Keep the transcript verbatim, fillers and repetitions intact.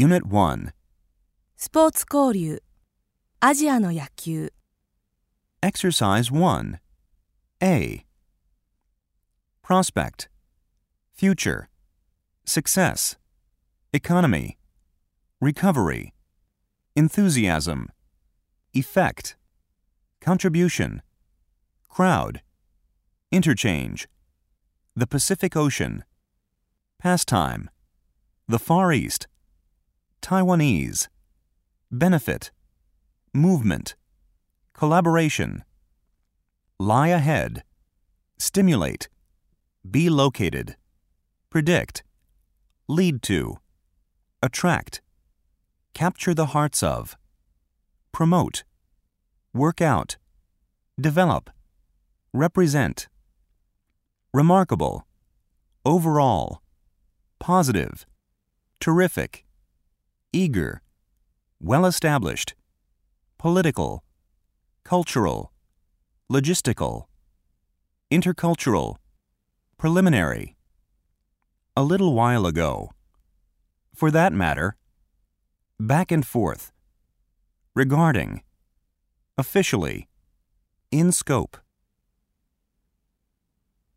Unit one. スポーツ交流、アジアの野球。 Exercise one. A. Prospect. Future. Success. Economy. Recovery. Enthusiasm. Effect. Contribution. Crowd. Interchange. The Pacific Ocean. Pastime. The Far East. Taiwanese. Benefit. Movement. Collaboration. Lie ahead. Stimulate. Be located. Predict. Lead to. Attract. Capture the hearts of. Promote. Work out. Develop. Represent. Remarkable. Overall. Positive. Terrific. Eager. Well-established. Political. Cultural. Logistical. Intercultural. Preliminary. A little while ago. For that matter. Back and forth. Regarding. Officially. In scope.